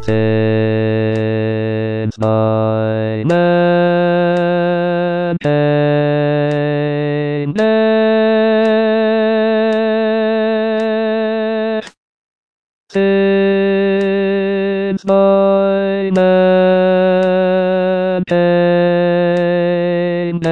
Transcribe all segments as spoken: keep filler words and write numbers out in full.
Since my man came next, since my man came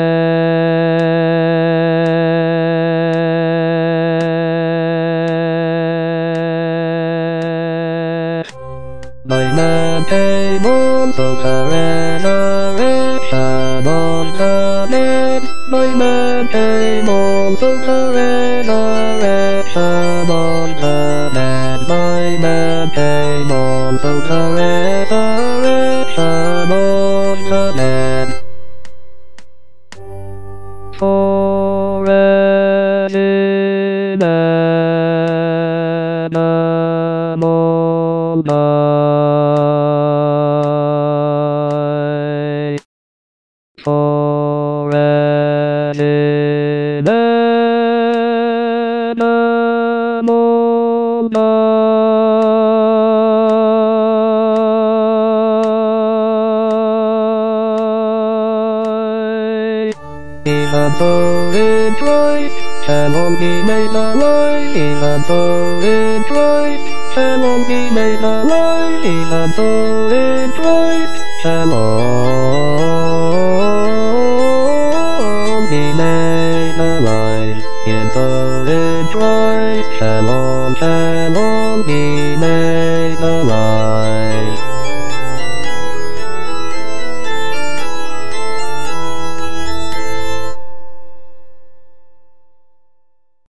next, my man came on so resurrection on the dead. My man came on so resurrection on the dead. My man came on so resurrection on the dead. For as in animal die, for as in animal die, even so in Christ shall all be made alive. Even so in Christ shall all be made alive. Even so in Christ shall all be made alive. Even so in Christ shall all, shall all be made alive.